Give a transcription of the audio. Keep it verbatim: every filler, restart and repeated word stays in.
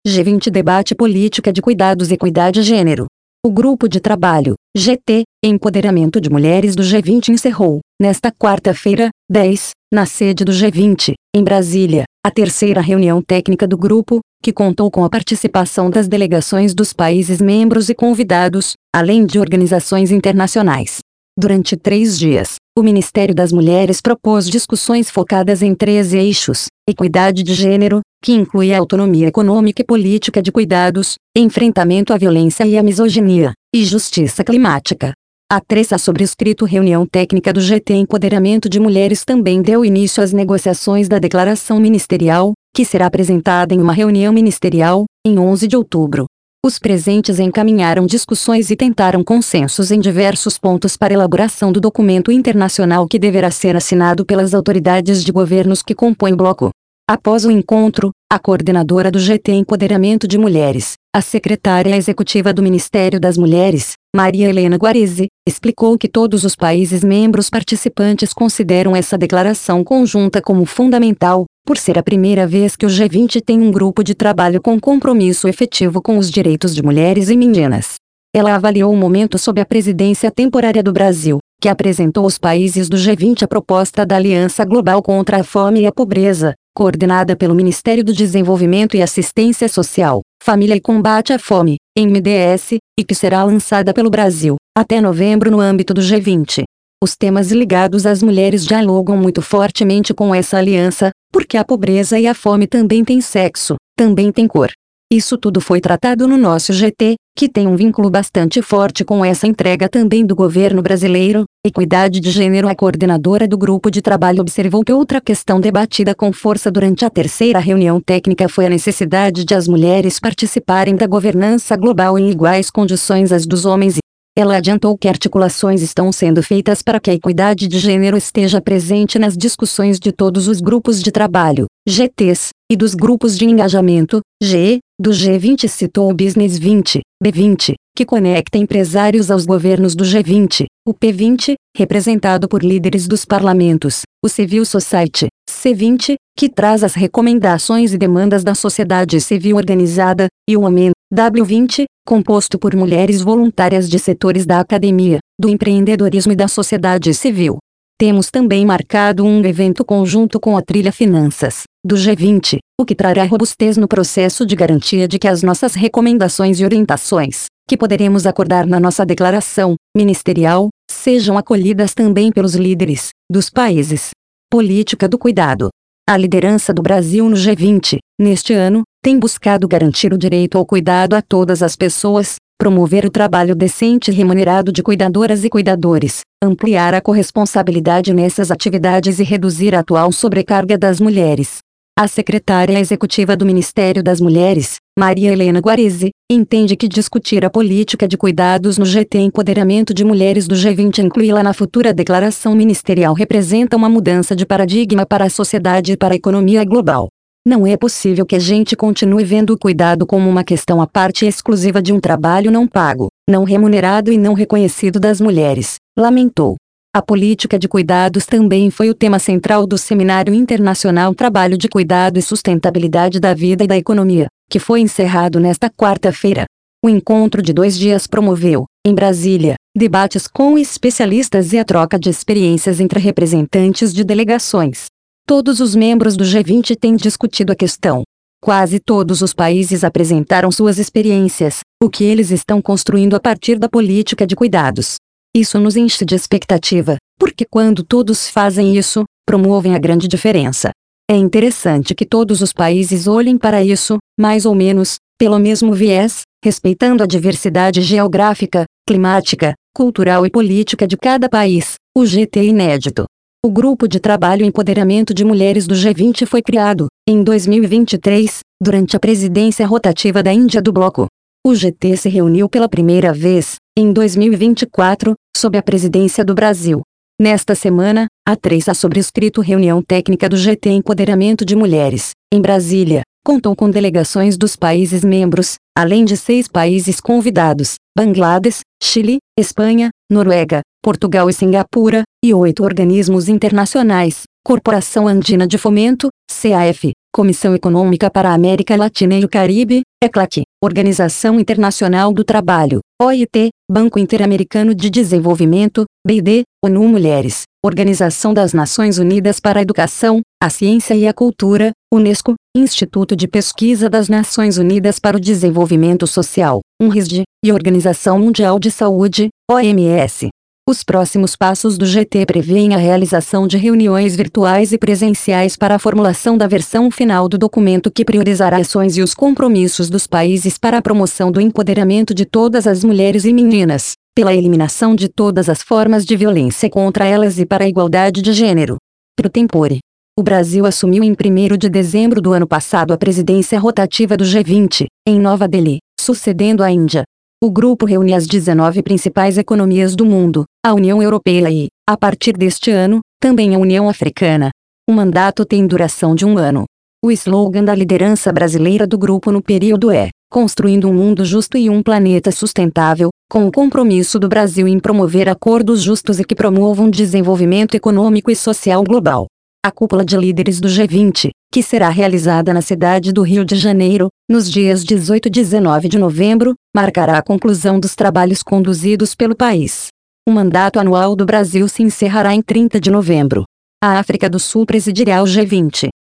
G vinte debate política de cuidados e equidade gênero. O grupo de trabalho, G T, Empoderamento de Mulheres do G vinte encerrou, nesta quarta-feira, dez, na sede do G vinte, em Brasília, a terceira reunião técnica do grupo, que contou com a participação das delegações dos países membros e convidados, além de organizações internacionais. Durante três dias, o Ministério das Mulheres propôs discussões focadas em três eixos: equidade de gênero, que inclui a autonomia econômica e política de cuidados, enfrentamento à violência e à misoginia, e justiça climática. A terça sobrescrito reunião técnica do G T Empoderamento de Mulheres também deu início às negociações da declaração ministerial, que será apresentada em uma reunião ministerial, em onze de outubro. Os presentes encaminharam discussões e tentaram consensos em diversos pontos para elaboração do documento internacional que deverá ser assinado pelas autoridades de governos que compõem o bloco. Após o encontro, a coordenadora do G T Empoderamento de Mulheres, a secretária executiva do Ministério das Mulheres, Maria Helena Guarese, explicou que todos os países membros participantes consideram essa declaração conjunta como fundamental, por ser a primeira vez que o G vinte tem um grupo de trabalho com compromisso efetivo com os direitos de mulheres e meninas. Ela avaliou o momento sob a presidência temporária do Brasil, que apresentou aos países do G vinte a proposta da Aliança Global contra a Fome e a Pobreza, coordenada pelo Ministério do Desenvolvimento e Assistência Social, Família e Combate à Fome, M D S, e que será lançada pelo Brasil, até novembro no âmbito do G vinte. Os temas ligados às mulheres dialogam muito fortemente com essa aliança, porque a pobreza e a fome também têm sexo, também têm cor. Isso tudo foi tratado no nosso G T, que tem um vínculo bastante forte com essa entrega também do governo brasileiro. Equidade de gênero. A coordenadora do grupo de trabalho observou que outra questão debatida com força durante a terceira reunião técnica foi a necessidade de as mulheres participarem da governança global em iguais condições às dos homens e ela adiantou que articulações estão sendo feitas para que a equidade de gênero esteja presente nas discussões de todos os grupos de trabalho, G Ts, e dos grupos de engajamento, G, do G vinte. Citou o Business vinte, B vinte, que conecta empresários aos governos do G vinte, o P vinte, representado por líderes dos parlamentos, o Civil Society, C vinte, que traz as recomendações e demandas da sociedade civil organizada, e o Women, W vinte, composto por mulheres voluntárias de setores da academia, do empreendedorismo e da sociedade civil. Temos também marcado um evento conjunto com a Trilha Finanças, do G vinte, o que trará robustez no processo de garantia de que as nossas recomendações e orientações, que poderemos acordar na nossa declaração ministerial, sejam acolhidas também pelos líderes dos países. Política do cuidado. A liderança do Brasil no G vinte, neste ano, tem buscado garantir o direito ao cuidado a todas as pessoas, promover o trabalho decente e remunerado de cuidadoras e cuidadores, ampliar a corresponsabilidade nessas atividades e reduzir a atual sobrecarga das mulheres. A secretária executiva do Ministério das Mulheres, Maria Helena Guarese, entende que discutir a política de cuidados no G T Empoderamento de Mulheres do G vinte e incluí-la na futura declaração ministerial representa uma mudança de paradigma para a sociedade e para a economia global. Não é possível que a gente continue vendo o cuidado como uma questão à parte exclusiva de um trabalho não pago, não remunerado e não reconhecido das mulheres, lamentou. A política de cuidados também foi o tema central do Seminário Internacional Trabalho de Cuidado e Sustentabilidade da Vida e da Economia, que foi encerrado nesta quarta-feira. O encontro de dois dias promoveu, em Brasília, debates com especialistas e a troca de experiências entre representantes de delegações. Todos os membros do G vinte têm discutido a questão. Quase todos os países apresentaram suas experiências, o que eles estão construindo a partir da política de cuidados. Isso nos enche de expectativa, porque quando todos fazem isso, promovem a grande diferença. É interessante que todos os países olhem para isso, mais ou menos, pelo mesmo viés, respeitando a diversidade geográfica, climática, cultural e política de cada país. O G T é inédito. O Grupo de Trabalho Empoderamento de Mulheres do G vinte foi criado, em dois mil e vinte e três, durante a presidência rotativa da Índia do bloco. O G T se reuniu pela primeira vez, em dois mil e vinte e quatro, sob a presidência do Brasil. Nesta semana, a terça sobrescrito reunião técnica do G T Empoderamento de Mulheres, em Brasília, contou com delegações dos países membros, além de seis países convidados: Bangladesh, Chile, Espanha, Noruega, Portugal e Singapura, e oito organismos internacionais: Corporação Andina de Fomento, C A F, Comissão Econômica para a América Latina e o Caribe, ECLAC, Organização Internacional do Trabalho, O I T, Banco Interamericano de Desenvolvimento, B I D, ONU Mulheres, Organização das Nações Unidas para a Educação, a Ciência e a Cultura, Unesco, Instituto de Pesquisa das Nações Unidas para o Desenvolvimento Social, UNRISD, e Organização Mundial de Saúde, O M S. Os próximos passos do G T prevêem a realização de reuniões virtuais e presenciais para a formulação da versão final do documento que priorizará ações e os compromissos dos países para a promoção do empoderamento de todas as mulheres e meninas, pela eliminação de todas as formas de violência contra elas e para a igualdade de gênero. Pro tempore. O Brasil assumiu em primeiro de dezembro do ano passado a presidência rotativa do G vinte, em Nova Delhi, sucedendo a Índia. O grupo reúne as dezenove principais economias do mundo, a União Europeia e, a partir deste ano, também a União Africana. O mandato tem duração de um ano. O slogan da liderança brasileira do grupo no período é: construindo um mundo justo e um planeta sustentável, com o compromisso do Brasil em promover acordos justos e que promovam desenvolvimento econômico e social global. A cúpula de líderes do G vinte, que será realizada na cidade do Rio de Janeiro, nos dias dezoito e dezenove de novembro, marcará a conclusão dos trabalhos conduzidos pelo país. O mandato anual do Brasil se encerrará em trinta de novembro. A África do Sul presidirá o G vinte.